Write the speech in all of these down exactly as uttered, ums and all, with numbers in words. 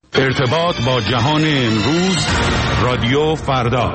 ارتباط با جهان امروز، رادیو فردا.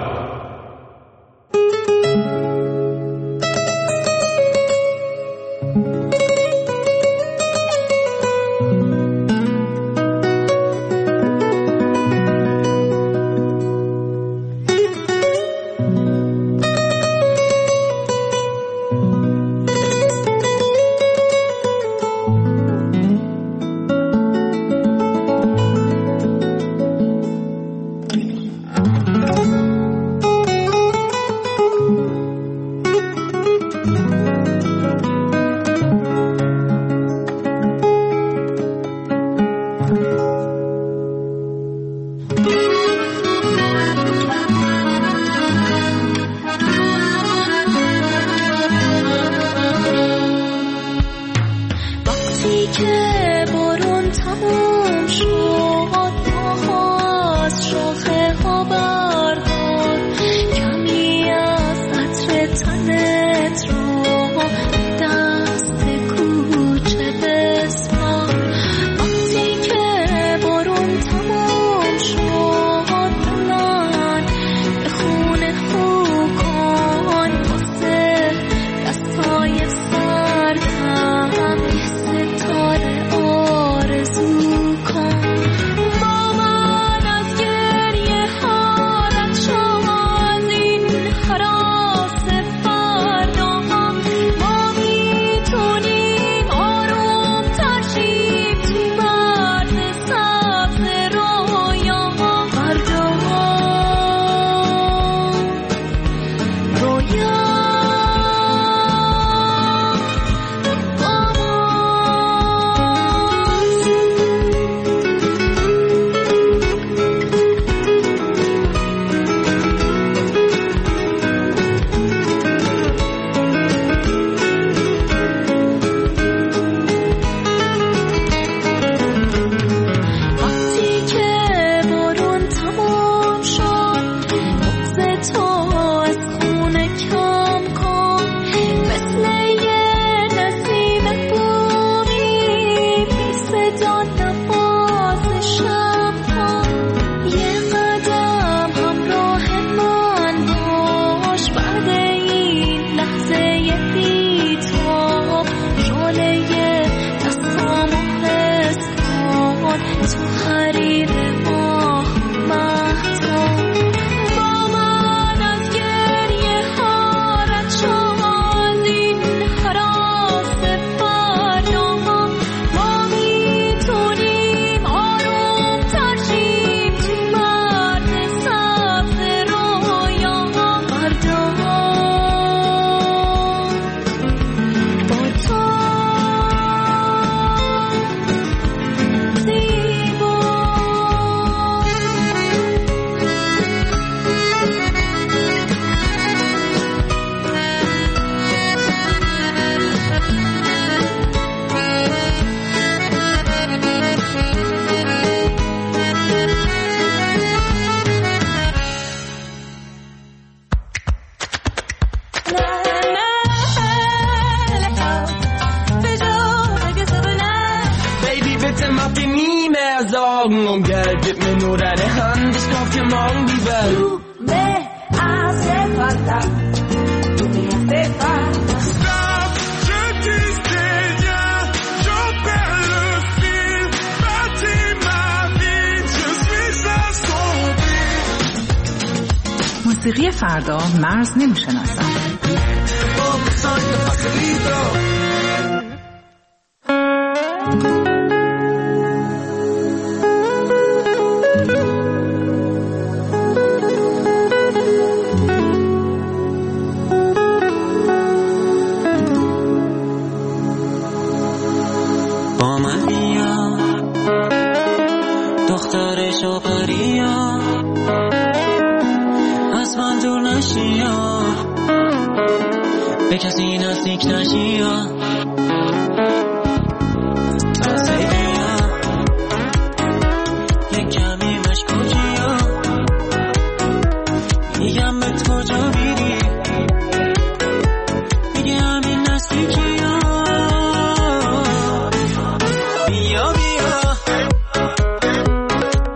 موسیقی فردا مرز نمی‌شناسد. با من بیا دختر شوپریا، از من دور نشی، به کسی نزدیک نشی، تازگی یک کمی مشکوکی، میگم به کجا میری، میگه همین نزدیکی، بیا بیا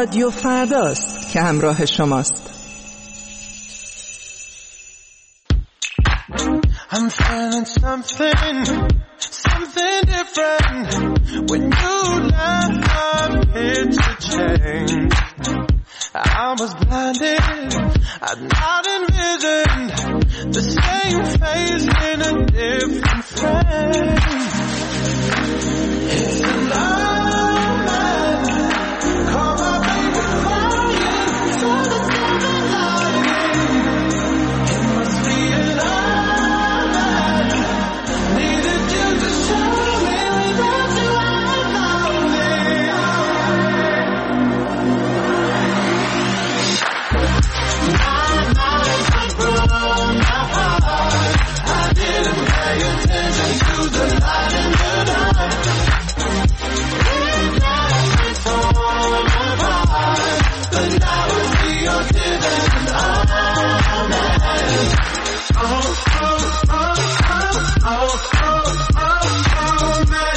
رادیو فرداست که همراه شماست. I'm feeling something, something different. When you left, I'm here to change. I was blinded, I'd not envisioned the same face in a different frame. It's an omen, call my baby crying for the silver lining. It must be an omen, needed you to show me without you I'm lonely. My mind was blown apart, I didn't pay attention to the light in the dark. It left me torn apart, but now I see you're giving an omen. Oh, oh, oh, oh, oh, oh, oh, man.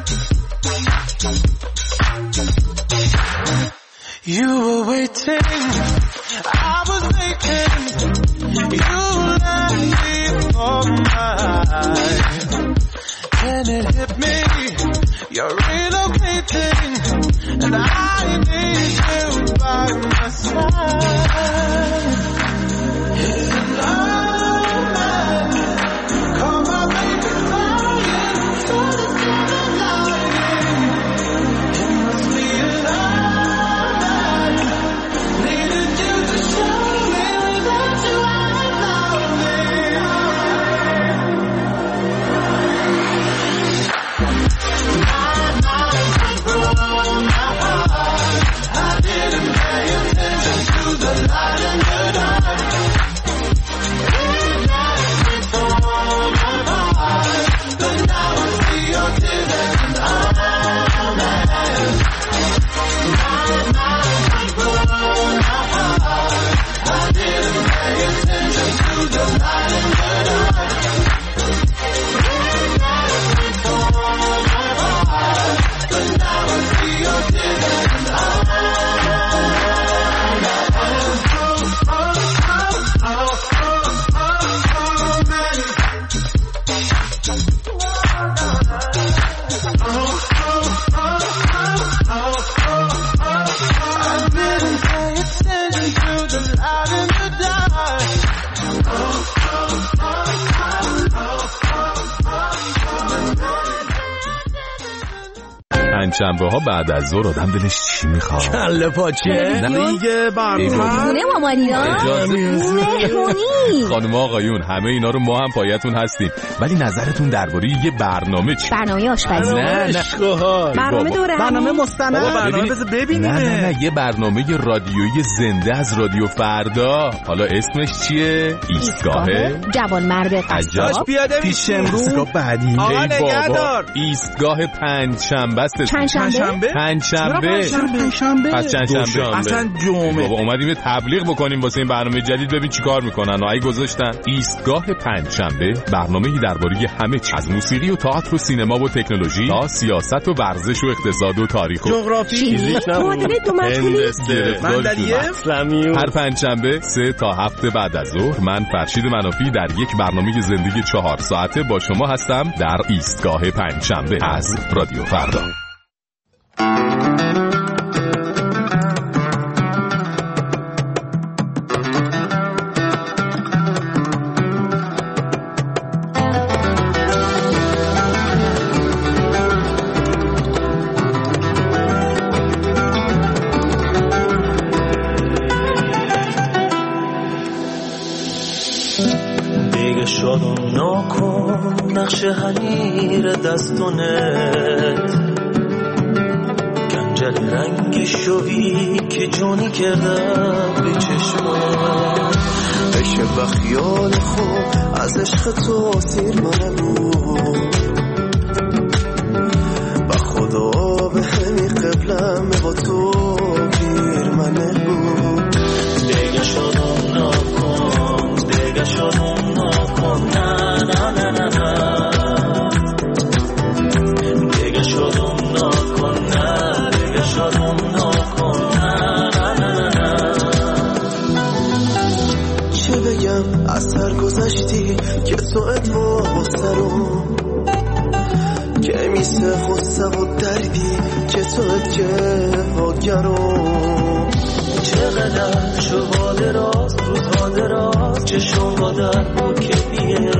You were waiting, I was making, you left me for mine. And it hit me, you're relocating, and I need you by my side. It's an omen, call my baby crying for the silver lining. It must be an omen, needed you to show me without you I'm lonely. My mind was blown apart, I didn't pay attention to the light in the dark. It left me torn apart, but now I see you're giving an omen. My mind was blown apart, I didn't pay attention to the light in the dark. It left me torn apart, but now I see you're giving an omen. Oh, oh, oh, oh, oh, man. Oh, oh, oh, oh, oh, oh. I didn't pay attention to the light in the dark. Oh, oh, oh, oh, oh, پنجشنبه ها بعد از ظهر آدم دلش چی میخواد؟ کله پاچه دیگه برنامه خونه مامانینا مهمونی. خانم آقایون همه اینا رو ما هم پایتون هستیم، ولی نظرتون درباره یه برنامه چی؟ برنامه آشپزی. نه نه برنامه دوره، برنامه مستند، برنامه بذار ببینیم. نه نه نه یه برنامه رادیویی زنده از رادیو فردا. حالا اسمش چیه؟ ایستگاه جوان مرد قصاب. پیاده پیش امروز بعدی. آقا نگهدار. ایستگاه پنجشنبه است. پنجشنبه پنجشنبه پنجشنبه پس چندشنبه اصلا جمعه. بابا اومدیم تبلیغ بکنیم واسه این برنامه جدید، ببین چیکار میکنن. اگه گذاشتن ایستگاه پنجشنبه، برنامه‌ای درباره همه چیز، از موسیقی و تئاتر و سینما و تکنولوژی تا سیاست و ورزش و اقتصاد و تاریخ و جغرافی، فیزیک، معادله دو مجهولی، هر پنجشنبه سه تا هفت بعد از ظهر من فرشید منافی در یک برنامه زندگی چهار ساعته با شما هستم در ایستگاه پنجشنبه از رادیو فردا. دیگه شادم نکن نقش حنیر دستونت، گنجل رنگ شوی که جونی کردم به چشمات، بشه بخیال خوب از عشق تو سیر منه بود، با خدا به همی قبلم با تو گیر منه بود. دیگه شادم نکن، دیگه شادم نکن، نه نه نه نه نه، دیگه شادم نکن، نه دیگه شادم نکن، نه مثل غصه و دردی که تو جواگرو چقدر شبا دراز روزها دراز چشم با در بکیه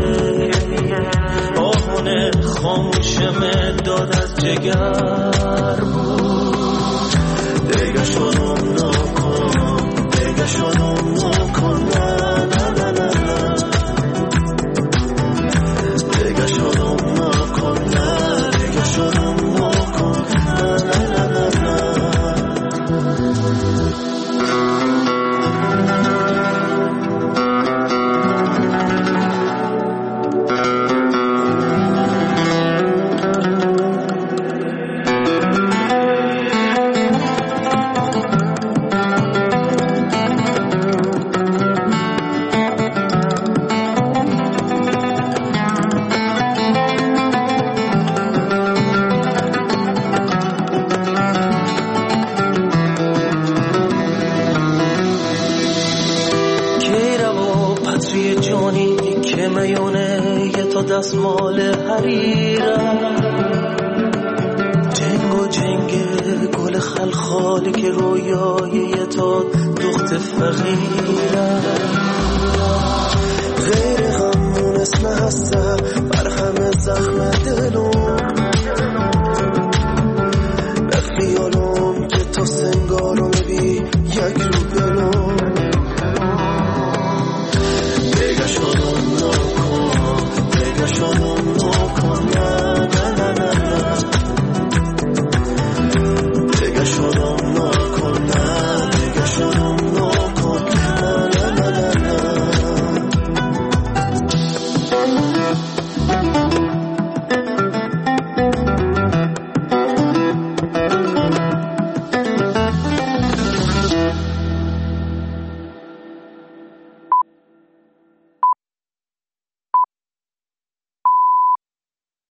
آهونه خاموشم داد از جگر بود دیگه شدم نکن دیگه شدم نکن نه نه نه نه نه دیگه شدم نکن نه دیگه شدم نکن نه نه نه نه نه دستمال حریرم جنگ و جنگ گل خلخالی که رویای تا دخت فقیرم غیر همون اسم هستم بر همه